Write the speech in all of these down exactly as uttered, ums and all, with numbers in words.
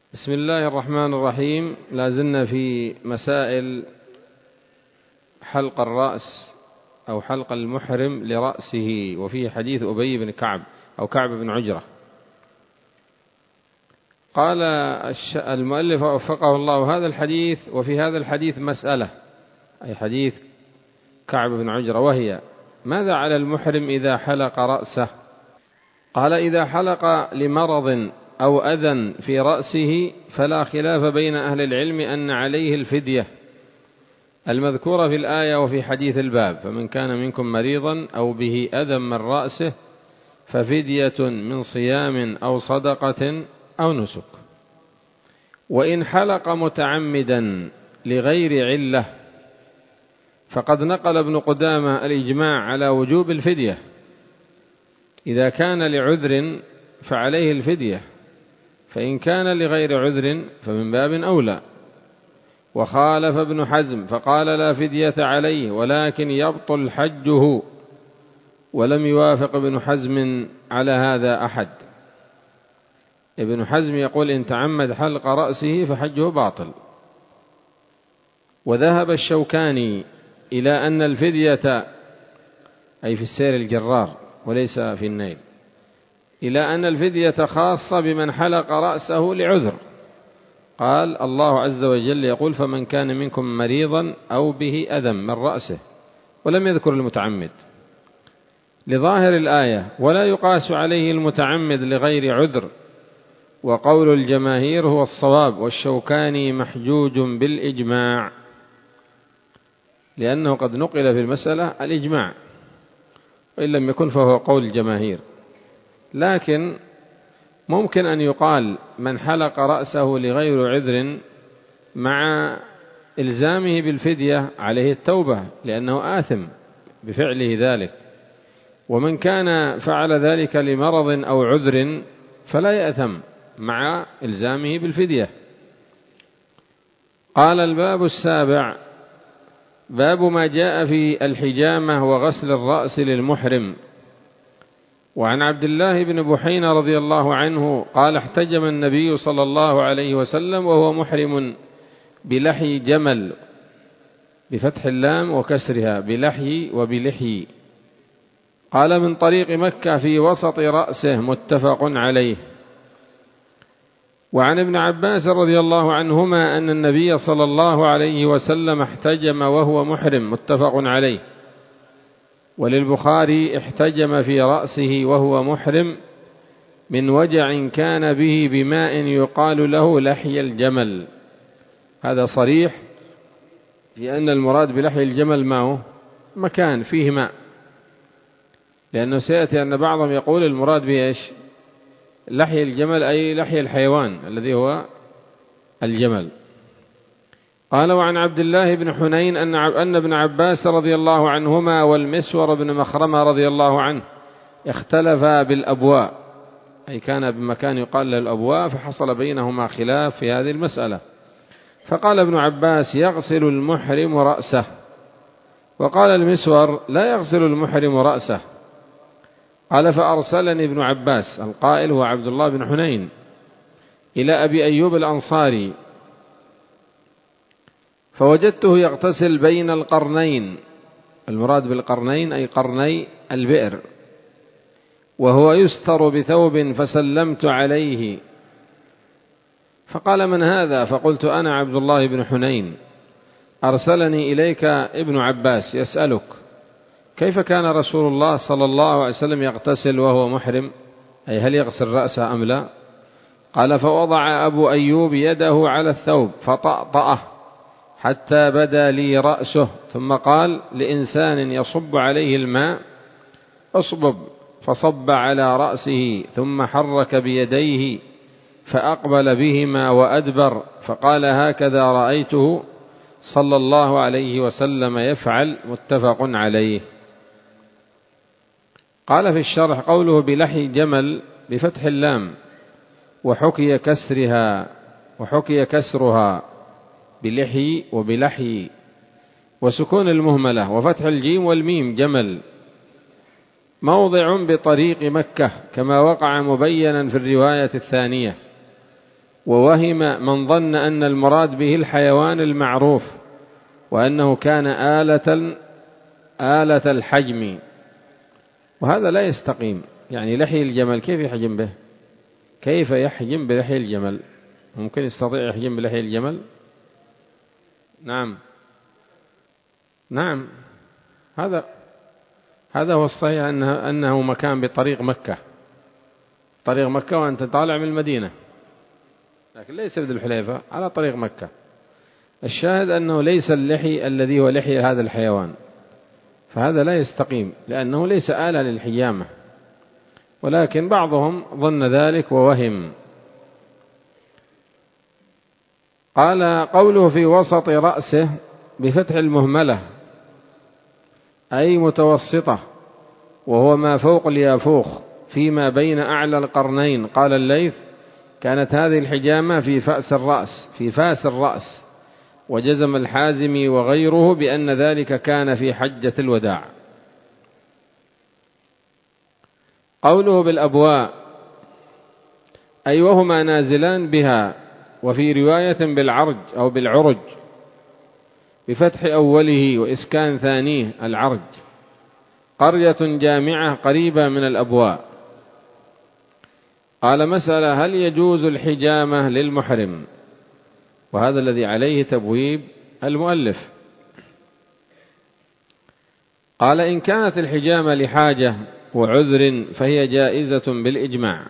بسم الله الرحمن الرحيم. لا زلنا في مسائل حلق الرأس أو حلق المحرم لرأسه، وفيه حديث أبي بن كعب أو كعب بن عجرة. قال المؤلف وفقه الله: هذا الحديث وفي هذا الحديث مسألة، أي حديث كعب بن عجرة، وهي: ماذا على المحرم إذا حلق رأسه؟ قال: إذا حلق لمرض أو أذى في رأسه فلا خلاف بين أهل العلم أن عليه الفدية المذكورة في الآية وفي حديث الباب: فمن كان منكم مريضا أو به أذى من رأسه ففدية من صيام أو صدقة أو نسك. وإن حلق متعمدا لغير علة فقد نقل ابن قدامة الإجماع على وجوب الفدية. إذا كان لعذر فعليه الفدية، فإن كان لغير عذر فمن باب أولى. وخالف ابن حزم فقال: لا فدية عليه ولكن يبطل حجه، ولم يوافق ابن حزم على هذا أحد. ابن حزم يقول: إن تعمد حلق رأسه فحجه باطل. وذهب الشوكاني إلى أن الفدية، أي في السير الجرار وليس في النيل، إلى أن الفدية خاصة بمن حلق رأسه لعذر. قال الله عز وجل يقول: فمن كان منكم مريضا أو به أذى من رأسه، ولم يذكر المتعمد لظاهر الآية، ولا يقاس عليه المتعمد لغير عذر. وقول الجماهير هو الصواب، والشوكاني محجوج بالإجماع، لأنه قد نقل في المسألة الإجماع، وإن لم يكن فهو قول الجماهير. لكن ممكن أن يقال: من حلق رأسه لغير عذر مع إلزامه بالفدية عليه التوبة، لأنه آثم بفعله ذلك. ومن كان فعل ذلك لمرض أو عذر فلا يأثم مع إلزامه بالفدية. قال: الباب السابع: باب ما جاء في الحجامة وغسل الرأس للمحرم. وعن عبد الله بن بحينة رضي الله عنه قال: احتجم النبي صلى الله عليه وسلم وهو محرم بلحي جمل، بفتح اللام وكسرها، بلحي وبلحي. قال: من طريق مكة في وسط رأسه، متفق عليه. وعن ابن عباس رضي الله عنهما أن النبي صلى الله عليه وسلم احتجم وهو محرم، متفق عليه. وللبخاري: احتجم في رأسه وهو محرم من وجع كان به بماء يقال له لحي الجمل. هذا صريح في أن المراد بلحي الجمل ما هو مكان فيه ماء، لأنه سيأتي أن بعضهم يقول المراد به إيش؟ لحي الجمل أي لحي الحيوان الذي هو الجمل. قال: وعن عبد الله بن حنين أن أن ابن عباس رضي الله عنهما والمسور بن مخرمة رضي الله عنه اختلفا بالأبواء، أي كان بمكان يقال له الأبواء، فحصل بينهما خلاف في هذه المسألة. فقال ابن عباس: يغسل المحرم رأسه، وقال المسور: لا يغسل المحرم رأسه. قال: فأرسلني ابن عباس، القائل هو عبد الله بن حنين، إلى أبي أيوب الأنصاري، فوجدته يغتسل بين القرنين، المراد بالقرنين أي قرني البئر، وهو يستر بثوب، فسلمت عليه فقال: من هذا؟ فقلت: أنا عبد الله بن حنين، أرسلني إليك ابن عباس يسألك كيف كان رسول الله صلى الله عليه وسلم يغتسل وهو محرم، أي هل يغسل رأسه أم لا؟ قال: فوضع أبو أيوب يده على الثوب فطأطأه حتى بدا لي رأسه، ثم قال لإنسان يصب عليه الماء: اصبب، فصب على رأسه، ثم حرك بيديه فأقبل بهما وأدبر، فقال: هكذا رأيته صلى الله عليه وسلم يفعل، متفق عليه. قال في الشرح: قوله بلحي جمل بفتح اللام، وحكي كسرها وحكي كسرها بلحي وبلحي، وسكون المهملة وفتح الجيم والميم جمل، موضع بطريق مكة، كما وقع مبينا في الرواية الثانية. ووهم من ظن أن المراد به الحيوان المعروف وأنه كان آلة آلة الحجم، وهذا لا يستقيم. يعني لحي الجمل كيف يحجم به؟ كيف يحجم بلحي الجمل؟ ممكن يستطيع يحجم بلحي الجمل؟ نعم نعم، هذا هذا هو الصحيح، أنه, أنه مكان بطريق مكة، طريق مكة وأنت طالع من المدينة، لكن ليس بذي الحليفة، على طريق مكة. الشاهد أنه ليس اللحي الذي هو لحي هذا الحيوان، فهذا لا يستقيم لأنه ليس آلة للحجامة، ولكن بعضهم ظن ذلك ووهم. قال قوله في وسط رأسه بفتح المهملة أي متوسطة، وهو ما فوق اليافوخ فيما بين أعلى القرنين. قال الليث كانت هذه الحجامة في فأس الرأس في فاس الرأس، وجزم الحازمي وغيره بأن ذلك كان في حجة الوداع. قوله بالأبواء أي وهما نازلان بها، وفي رواية بالعرج أو بالعرج بفتح أوله وإسكان ثانيه العرج، قرية جامعة قريبة من الأبواء. قال مسألة: هل يجوز الحجامة للمحرم؟ وهذا الذي عليه تبويب المؤلف. قال: إن كانت الحجامة لحاجة وعذر فهي جائزة بالإجماع،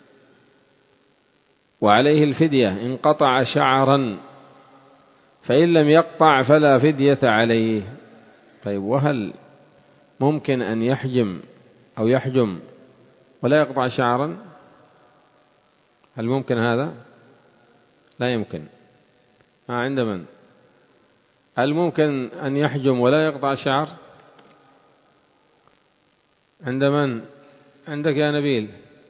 وعليه الفدية إن قطع شعرا، فإن لم يقطع فلا فدية عليه. طيب، وهل ممكن أن يحجم أو يحجم ولا يقطع شعرا؟ هل ممكن هذا؟ لا يمكن. ما عند من؟ هل ممكن أن يحجم ولا يقطع شعر؟ عند من؟ عندك يا نبيل؟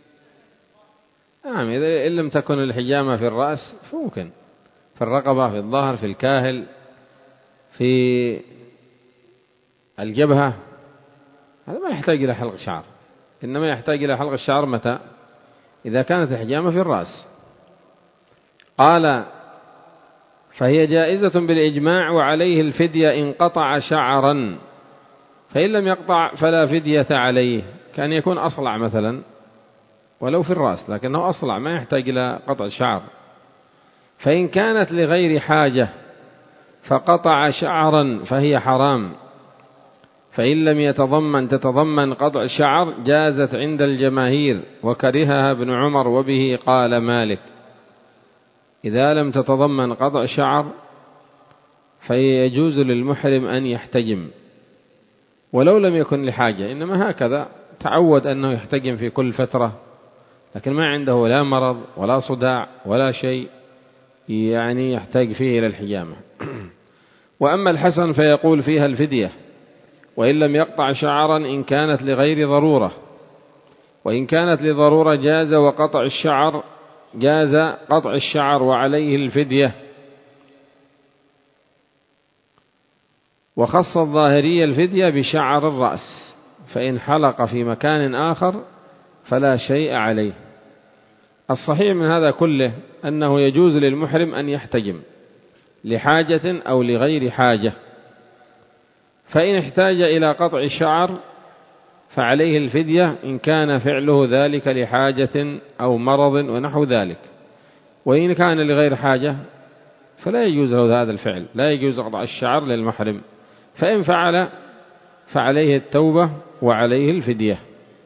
نعم، إذا إن لم تكن الحجامة في الرأس فممكن، في الرقبة، في الظهر، في الكاهل، في الجبهة، هذا ما يحتاج إلى حلق شعر. إنما يحتاج إلى حلق الشعر متى؟ إذا كانت الحجامة في الرأس. قال: فهي جائزة بالإجماع، وعليه الفدية إن قطع شعرا، فإن لم يقطع فلا فدية عليه. كان يكون أصلع مثلا ولو في الرأس، لكنه أصلع ما يحتاج إلى قطع شعر. فإن كانت لغير حاجة فقطع شعرا فهي حرام، فإن لم يتضمن تتضمن قطع شعر جازت عند الجماهير، وكرهها ابن عمر وبه قال مالك. إذا لم تتضمن قطع شعر فيجوز للمحرم أن يحتجم ولو لم يكن لحاجة، إنما هكذا تعود أنه يحتجم في كل فترة، لكن ما عنده لا مرض ولا صداع ولا شيء يعني يحتاج فيه إلى الحجامة. وأما الحسن فيقول فيها الفدية، وإن لم يقطع شعرا إن كانت لغير ضرورة، وإن كانت لضرورة جاز وقطع الشعر جاز قطع الشعر وعليه الفدية. وخص الظاهرية الفدية بشعر الرأس، فإن حلق في مكان آخر فلا شيء عليه. الصحيح من هذا كله أنه يجوز للمحرم أن يحتجم لحاجة أو لغير حاجة، فإن احتاج إلى قطع الشعر فعليه الفدية إن كان فعله ذلك لحاجة أو مرض ونحو ذلك، وإن كان لغير حاجة فلا يجوز له هذا الفعل، لا يجوز قطع الشعر للمحرم، فإن فعل فعليه التوبة وعليه الفدية.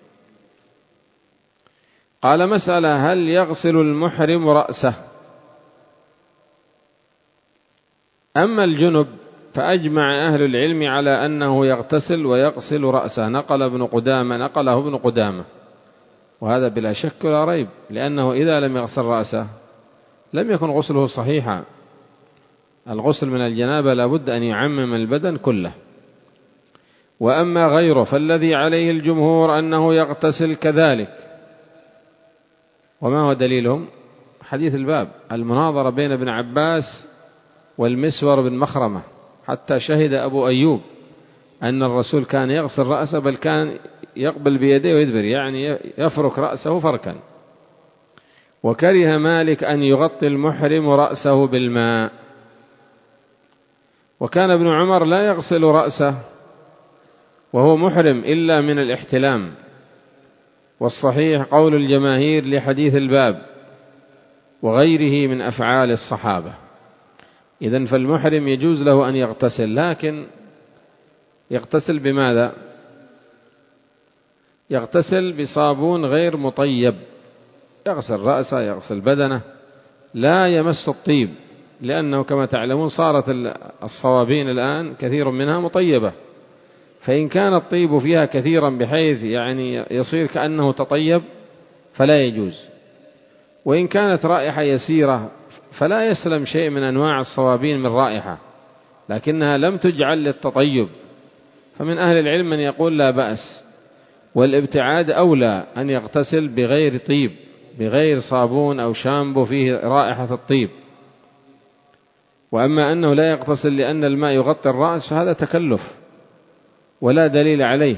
قال مسألة: هل يغسل المحرم رأسه؟ أما الجنب فأجمع أهل العلم على أنه يغتسل ويغسل رأسه، نقل ابن قدامة نقله ابن قدامة، وهذا بلا شك ولا ريب، لأنه إذا لم يغسل رأسه لم يكن غسله صحيحا. الغسل من الجنابة لابد أن يعمم البدن كله. وأما غيره فالذي عليه الجمهور أنه يغتسل كذلك. وما هو دليلهم؟ حديث الباب، المناظرة بين ابن عباس والمسور بن مخرمة، حتى شهد أبو أيوب أن الرسول كان يغسل رأسه، بل كان يقبل بيديه ويدبر، يعني يفرك رأسه فركا. وكره مالك أن يغطي المحرم رأسه بالماء. وكان ابن عمر لا يغسل رأسه وهو محرم إلا من الاحتلام، والصحيح قول الجماهير لحديث الباب وغيره من أفعال الصحابة. إذن فالمحرم يجوز له أن يغتسل، لكن يغتسل بماذا؟ يغتسل بصابون غير مطيب، يغسل رأسه يغسل بدنه، لا يمس الطيب، لأنه كما تعلمون صارت الصوابين الآن كثير منها مطيبة، فإن كان الطيب فيها كثيرا بحيث يعني يصير كأنه تطيب فلا يجوز، وإن كانت رائحة يسيرة فلا يسلم شيء من أنواع الصوابين من رائحة، لكنها لم تجعل للتطيب، فمن أهل العلم من يقول لا بأس، والابتعاد أولى أن يغتسل بغير طيب، بغير صابون أو شامبو فيه رائحة الطيب. وأما أنه لا يغتسل لأن الماء يغطي الرأس فهذا تكلف ولا دليل عليه.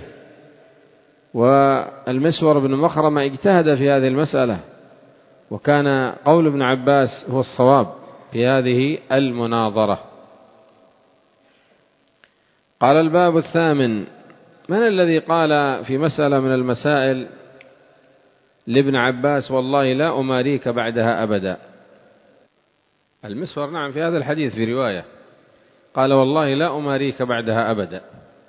والمسور بن مخرمة اجتهد في هذه المسألة، وكان قول ابن عباس هو الصواب في هذه المناظرة. قال الباب الثامن: من الذي قال في مسألة من المسائل لابن عباس والله لا أماريك بعدها أبدا؟ المسور نعم في هذا الحديث في رواية قال والله لا أماريك بعدها أبدا.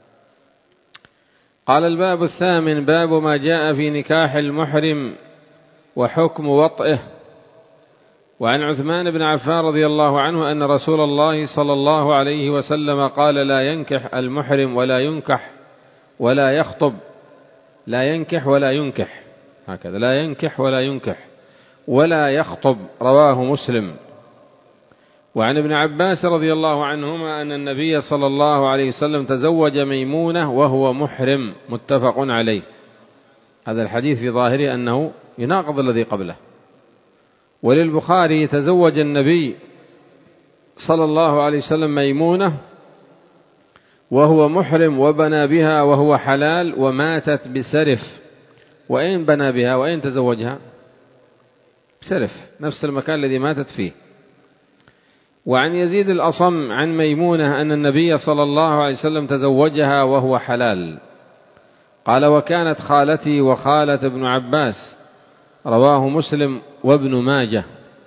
قال الباب الثامن: باب ما جاء في نكاح المحرم وحكم وطئه. وعن عثمان بن عفان رضي الله عنه أن رسول الله صلى الله عليه وسلم قال: لا ينكح المحرم ولا ينكح ولا يخطب، لا ينكح ولا ينكح، هكذا، لا ينكح ولا ينكح ولا يخطب، رواه مسلم. وعن ابن عباس رضي الله عنهما أن النبي صلى الله عليه وسلم تزوج ميمونة وهو محرم، متفق عليه. هذا الحديث في ظاهره أنه يناقض الذي قبله. وللبخاري: تزوج النبي صلى الله عليه وسلم ميمونة وهو محرم وبنى بها وهو حلال وماتت بسرف. وأين بنى بها وأين تزوجها؟ سرف، نفس المكان الذي ماتت فيه. وعن يزيد الأصم عن ميمونة أن النبي صلى الله عليه وسلم تزوجها وهو حلال. قال: وكانت خالتي وخالة ابن عباس، رواه مسلم وابن ماجه.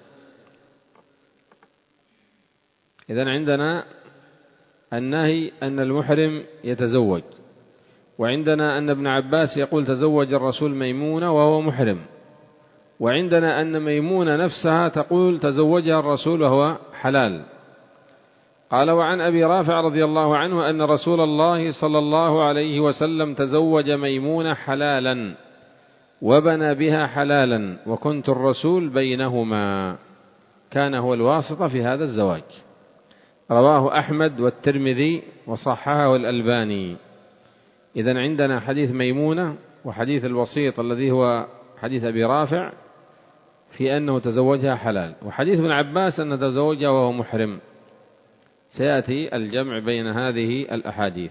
إذن عندنا النهي أن المحرم يتزوج، وعندنا أن ابن عباس يقول تزوج الرسول ميمونة وهو محرم، وعندنا أن ميمونة نفسها تقول تزوجها الرسول وهو حلال. قال: وعن أبي رافع رضي الله عنه أن رسول الله صلى الله عليه وسلم تزوج ميمونة حلالا وبنى بها حلالا، وكنت الرسول بينهما، كان هو الواسطة في هذا الزواج. رواه أحمد والترمذي وصححه الألباني. إذن عندنا حديث ميمونة وحديث الوسيط الذي هو حديث أبي رافع في أنه تزوجها حلال، وحديث ابن عباس أنه تزوجها وهو محرم. سيأتي الجمع بين هذه الأحاديث.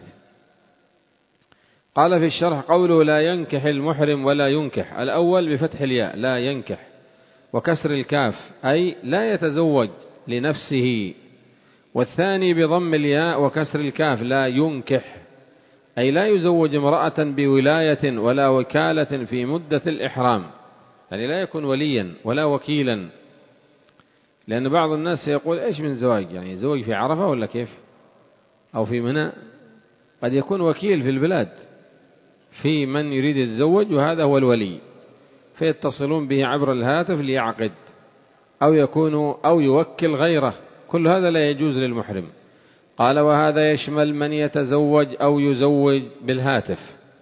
قال في الشرح: قوله لا ينكح المحرم ولا ينكح، الأول بفتح الياء لا ينكح وكسر الكاف أي لا يتزوج لنفسه، والثاني بضم الياء وكسر الكاف لا ينكح أي لا يزوج امرأة بولاية ولا وكالة في مدة الإحرام، يعني لا يكون وليا ولا وكيلا. لأن بعض الناس يقول إيش من زواج، يعني زواج في عرفة ولا كيف، أو في منى؟ قد يكون وكيل في البلاد في من يريد يتزوج وهذا هو الولي، فيتصلون به عبر الهاتف ليعقد، أو يكون أو يوكل غيره، كل هذا لا يجوز للمحرم. قال: وهذا يشمل من يتزوج أو يزوج بالهاتف.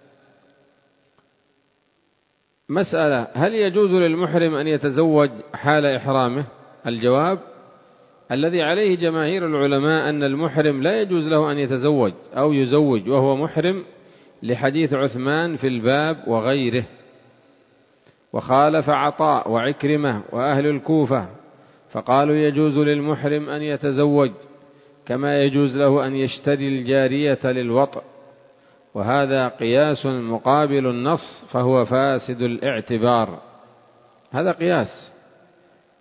مسألة: هل يجوز للمحرم أن يتزوج حال إحرامه؟ الجواب: الذي عليه جماهير العلماء أن المحرم لا يجوز له أن يتزوج أو يزوج وهو محرم، لحديث عثمان في الباب وغيره. وخالف عطاء وعكرمة وأهل الكوفة، فقالوا يجوز للمحرم أن يتزوج كما يجوز له أن يشتري الجارية للوطء، وهذا قياس مقابل النص فهو فاسد الاعتبار. هذا قياس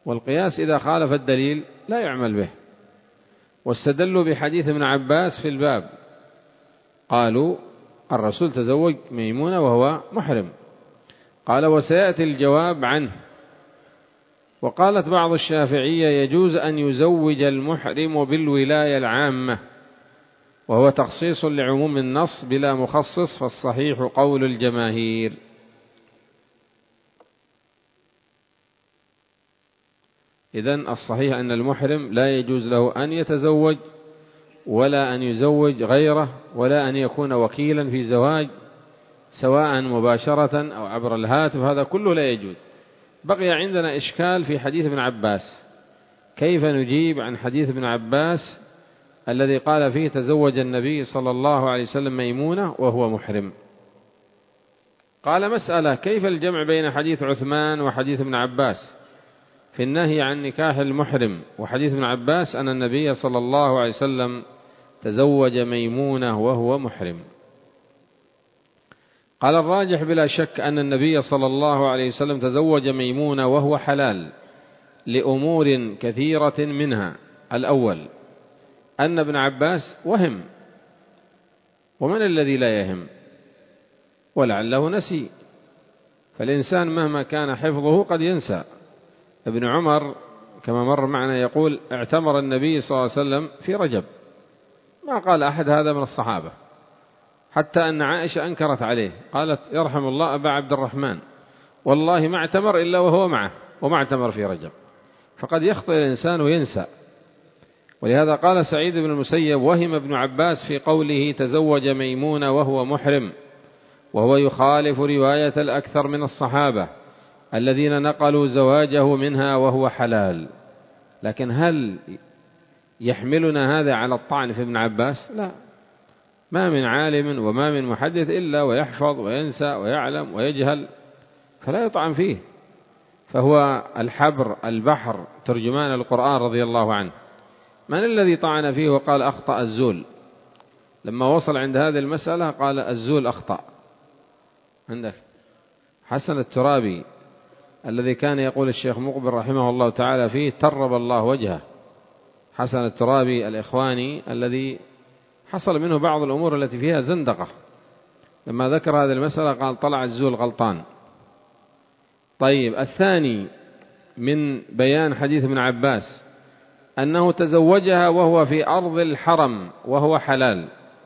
والقياس إذا خالف الدليل لا يعمل به. واستدلوا بحديث ابن عباس في الباب، قالوا الرسول تزوج ميمونة وهو محرم، قال وسيأتي الجواب عنه. وقالت بعض الشافعية يجوز أن يزوج المحرم بالولاية العامة، وهو تخصيص لعموم النص بلا مخصص، فالصحيح قول الجماهير. إذن الصحيح أن المحرم لا يجوز له أن يتزوج ولا أن يزوج غيره ولا أن يكون وكيلا في زواج، سواء مباشرة أو عبر الهاتف، هذا كله لا يجوز. بقي عندنا إشكال في حديث ابن عباس، كيف نجيب عن حديث ابن عباس الذي قال فيه تزوج النبي صلى الله عليه وسلم ميمونة وهو محرم؟ قال مسألة، كيف الجمع بين حديث عثمان وحديث ابن عباس في النهي عن نكاح المحرم، وحديث ابن عباس أن النبي صلى الله عليه وسلم تزوج ميمونة وهو محرم؟ قال الراجح بلا شك أن النبي صلى الله عليه وسلم تزوج ميمونة وهو حلال لأمور كثيرة، منها الأول أن ابن عباس وهم، ومن الذي لا يهم؟ ولعله نسي، فالإنسان مهما كان حفظه قد ينسى. ابن عمر كما مر معنا يقول اعتمر النبي صلى الله عليه وسلم في رجب، ما قال أحد هذا من الصحابة، حتى أن عائشة أنكرت عليه، قالت يرحم الله أبا عبد الرحمن، والله ما اعتمر إلا وهو معه وما اعتمر في رجب. فقد يخطئ الإنسان وينسى. ولهذا قال سعيد بن المسيب وهم ابن عباس في قوله تزوج ميمونة وهو محرم، وهو يخالف رواية الأكثر من الصحابة الذين نقلوا زواجه منها وهو حلال. لكن هل يحملنا هذا على الطعن في ابن عباس؟ لا، ما من عالم وما من محدث إلا ويحفظ وينسى ويعلم ويجهل، فلا يطعن فيه. فهو الحبر البحر ترجمان القرآن رضي الله عنه. من الذي طعن فيه وقال أخطأ الزول؟ لما وصل عند هذه المسألة قال الزول أخطأ. عندك حسن الترابي الذي كان يقول الشيخ مقبل رحمه الله تعالى فيه ترب الله وجهه، حسن الترابي الإخواني الذي حصل منه بعض الأمور التي فيها زندقة، لما ذكر هذه المسألة قال طلع الزول غلطان. طيب، الثاني من بيان حديث ابن عباس أنه تزوجها وهو في أرض الحرم وهو حلال،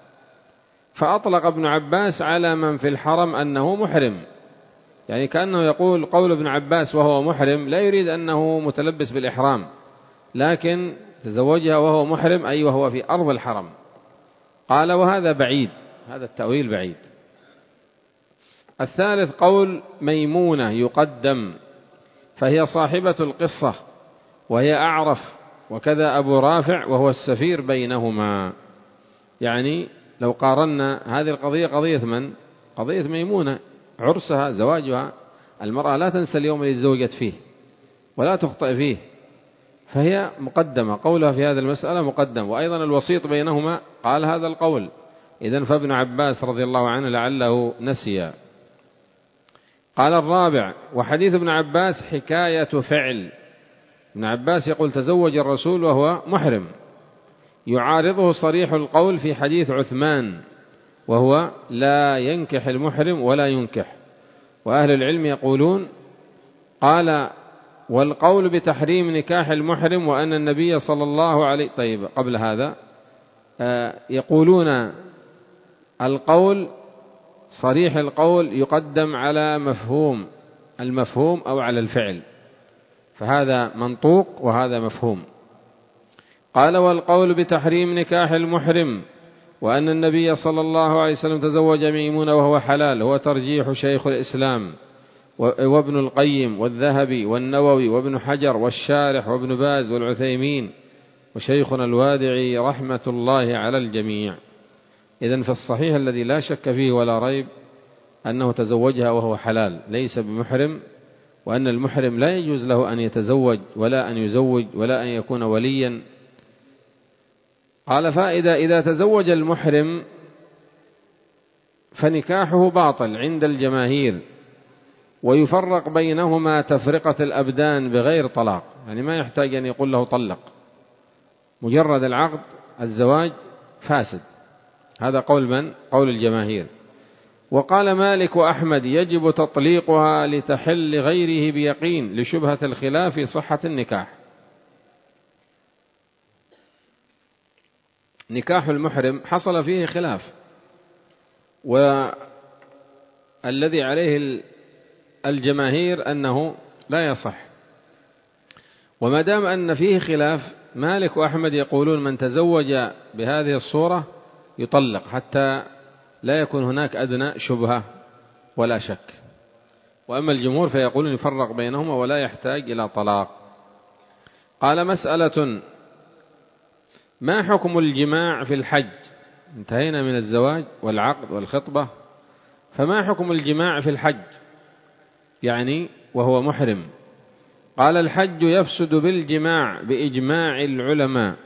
فأطلق ابن عباس على من في الحرم أنه محرم، يعني كأنه يقول قول ابن عباس وهو محرم لا يريد أنه متلبس بالإحرام، لكن تزوجها وهو محرم أي وهو في أرض الحرم. قال وهذا بعيد، هذا التأويل بعيد. الثالث قول ميمونة يقدم، فهي صاحبة القصة وهي أعرف، وكذا أبو رافع وهو السفير بينهما. يعني لو قارنا هذه القضية قضية من؟ قضية ميمونة، عرسها زواجها، المرأة لا تنسى اليوم الذي تزوجت فيه ولا تخطئ فيه، فهي مقدمة، قولها في هذه المسألة مقدم. وأيضا الوسيط بينهما قال هذا القول، إذن فابن عباس رضي الله عنه لعله نسي. قال الرابع وحديث ابن عباس حكاية فعل، ابن عباس يقول تزوج الرسول وهو محرم، يعارضه صريح القول في حديث عثمان وهو لا ينكح المحرم ولا ينكح. وأهل العلم يقولون قال والقول بتحريم نكاح المحرم وأن النبي صلى الله عليه طيب قبل هذا يقولون القول صريح القول يقدم على مفهوم المفهوم أو على الفعل، فهذا منطوق وهذا مفهوم. قال والقول بتحريم نكاح المحرم وأن النبي صلى الله عليه وسلم تزوج ميمونة وهو حلال هو ترجيح شيخ الإسلام وابن القيم والذهبي والنووي وابن حجر والشارح وابن باز والعثيمين وشيخنا الوادعي رحمة الله على الجميع. إذن في الصحيح الذي لا شك فيه ولا ريب أنه تزوجها وهو حلال ليس بمحرم، وأن المحرم لا يجوز له أن يتزوج ولا أن يزوج ولا أن يكون وليا. قال فائدة إذا تزوج المحرم فنكاحه باطل عند الجماهير، ويفرق بينهما تفرقة الأبدان بغير طلاق، يعني ما يحتاج أن يقول له طلق، مجرد العقد الزواج فاسد. هذا قول من؟ قول الجماهير. وقال مالك وأحمد يجب تطليقها لتحل غيره بيقين لشبهة الخلاف في صحة النكاح. نكاح المحرم حصل فيه خلاف، والذي عليه الجماهير أنه لا يصح. وما دام أن فيه خلاف، مالك وأحمد يقولون من تزوج بهذه الصورة يطلق حتى لا يكون هناك أدنى شبهة ولا شك. وأما الجمهور فيقولون يفرق بينهما ولا يحتاج إلى طلاق. قال مسألة: ما حكم الجماع في الحج؟ انتهينا من الزواج والعقد والخطبة، فما حكم الجماع في الحج يعني وهو محرم؟ قال: الحج يفسد بالجماع بإجماع العلماء،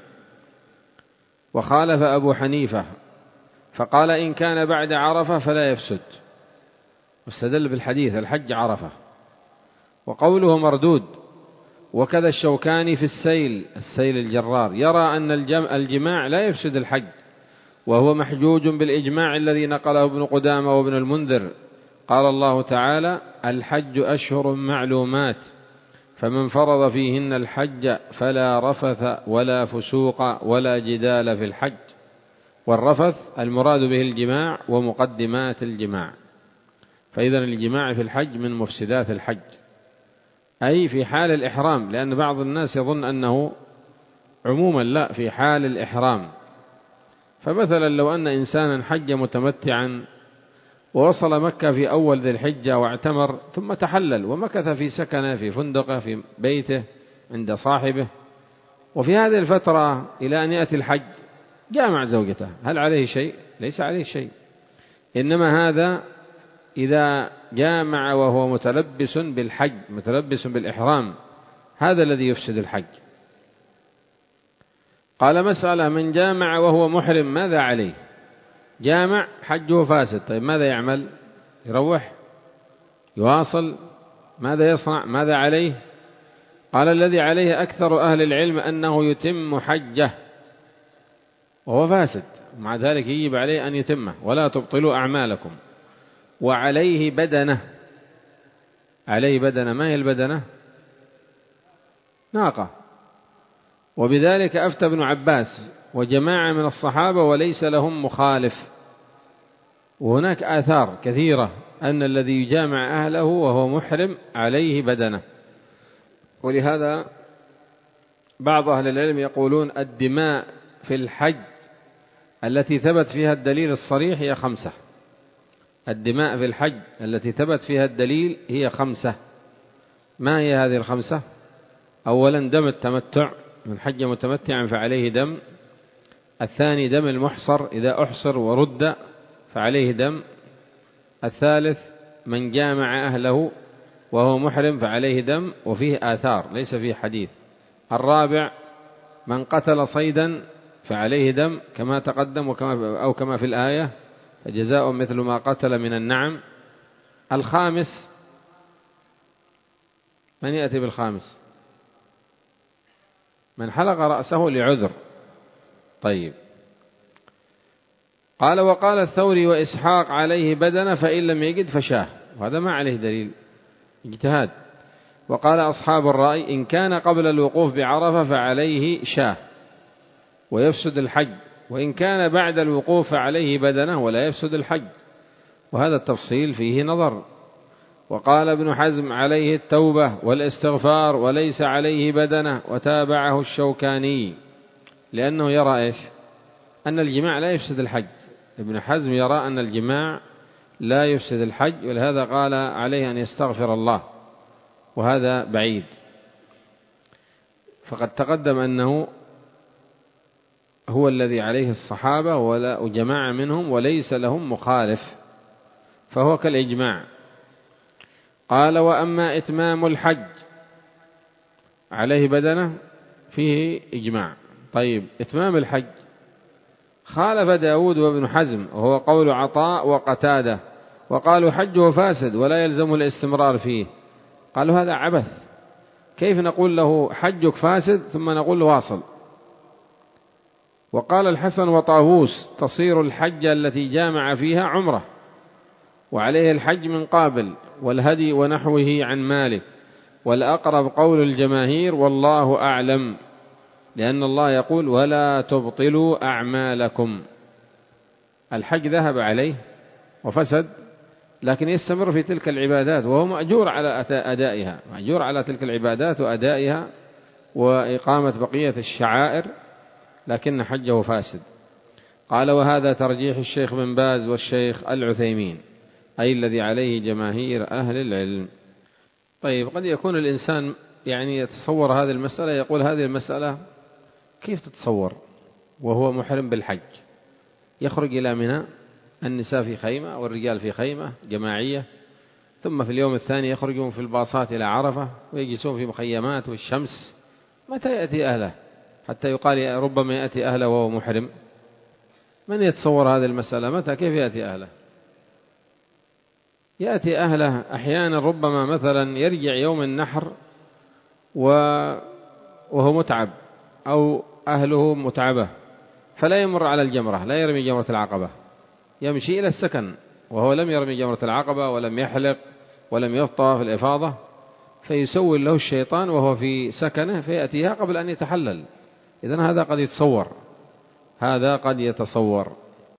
وخالف أبو حنيفة فقال إن كان بعد عرفة فلا يفسد، واستدل بالحديث الحج عرفة، وقوله مردود. وكذا الشوكاني في السيل السيل الجرار يرى أن الجماع لا يفسد الحج، وهو محجوج بالإجماع الذي نقله ابن قدامة وابن المنذر. قال الله تعالى: الحج أشهر معلومات فمن فرض فيهن الحج فلا رفث ولا فسوق ولا جدال في الحج. والرفث المراد به الجماع ومقدمات الجماع، فإذا الجماع في الحج من مفسدات الحج، أي في حال الإحرام، لأن بعض الناس يظن أنه عموما، لا، في حال الإحرام. فمثلا لو أن إنسانا حج متمتعا ووصل مكة في أول ذي الحجة واعتمر ثم تحلل ومكث في سكنه في فندقه في بيته عند صاحبه، وفي هذه الفترة إلى أن يأتي الحج جامع زوجته، هل عليه شيء؟ ليس عليه شيء. إنما هذا إذا جامع وهو متلبس بالحج متلبس بالإحرام، هذا الذي يفسد الحج. قال مسألة: من جامع وهو محرم ماذا عليه؟ جامع حجه فاسد، طيب ماذا يعمل؟ يروح يواصل؟ ماذا يصنع؟ ماذا عليه؟ قال: الذي عليه أكثر أهل العلم أنه يتم حجه وهو فاسد، مع ذلك يجب عليه أن يتمه، ولا تبطلوا أعمالكم. وعليه بدنة، عليه بدنة، ما هي البدنة؟ ناقة. وبذلك أفتى ابن عباس وجماعة من الصحابة وليس لهم مخالف. وهناك آثار كثيرة أن الذي يجامع أهله وهو محرم عليه بدنة. ولهذا بعض أهل العلم يقولون الدماء في الحج التي ثبت فيها الدليل الصريح هي خمسة. الدماء في الحج التي ثبت فيها الدليل هي خمسة. ما هي هذه الخمسة؟ أولا دم التمتع، من حج متمتعا فعليه دم. الثاني دم المحصر، إذا أحصر ورد فعليه دم. الثالث من جامع أهله وهو محرم فعليه دم، وفيه آثار ليس فيه حديث. الرابع من قتل صيدا فعليه دم كما تقدم وكما أو كما في الآية، فجزاء مثل ما قتل من النعم. الخامس من يأتي بالخامس؟ من حلق رأسه لعذر. طيب، قال: وقال الثوري وإسحاق عليه بدنة فإن لم يجد فشاه، وهذا ما عليه دليل، اجتهاد. وقال أصحاب الرأي إن كان قبل الوقوف بعرفة فعليه شاه ويفسد الحج، وإن كان بعد الوقوف فعليه بدنة ولا يفسد الحج، وهذا التفصيل فيه نظر. وقال ابن حزم عليه التوبة والاستغفار وليس عليه بدنة، وتابعه الشوكاني لأنه يرى إيش؟ أن الجماع لا يفسد الحج. ابن حزم يرى أن الجماع لا يفسد الحج، ولهذا قال عليه أن يستغفر الله، وهذا بعيد. فقد تقدم أنه هو الذي عليه الصحابة وجماعة منهم وليس لهم مخالف، فهو كالإجماع. قال: وأما إتمام الحج عليه بدنة فيه إجماع. طيب، إتمام الحج خالف داود وابن حزم، وهو قول عطاء وقتادة، وقالوا حجه فاسد ولا يلزمه الاستمرار فيه. قالوا هذا عبث، كيف نقول له حجك فاسد ثم نقول له واصل؟ وقال الحسن وطاووس تصير الحجة التي جامع فيها عمرة، وعليه الحج من قابل والهدي ونحوه عن مالك، والأقرب قول الجماهير والله أعلم، لأن الله يقول ولا تبطلوا أعمالكم. الحج ذهب عليه وفسد، لكن يستمر في تلك العبادات وهو مأجور على أدائها، مأجور على تلك العبادات وأدائها وإقامة بقية الشعائر، لكن حجه فاسد. قال وهذا ترجيح الشيخ بن باز والشيخ العثيمين، أي الذي عليه جماهير أهل العلم. طيب قد يكون الإنسان يعني يتصور هذه المسألة، يقول هذه المسألة كيف تتصور وهو محرم بالحج؟ يخرج إلى منى، النساء في خيمة والرجال في خيمة جماعية، ثم في اليوم الثاني يخرجون في الباصات إلى عرفة ويجلسون في مخيمات والشمس. متى يأتي أهله حتى يقال ربما يأتي أهله وهو محرم؟ من يتصور هذه المسألة؟ متى كيف يأتي أهله؟ يأتي أهله أحيانا، ربما مثلا يرجع يوم النحر وهو متعب أو أهله متعبة، فلا يمر على الجمرة، لا يرمي جمرة العقبة، يمشي إلى السكن وهو لم يرمي جمرة العقبة ولم يحلق ولم يطأ في الإفاضة، فيسول له الشيطان وهو في سكنه فيأتيها قبل أن يتحلل. إذن هذا قد يتصور، هذا قد يتصور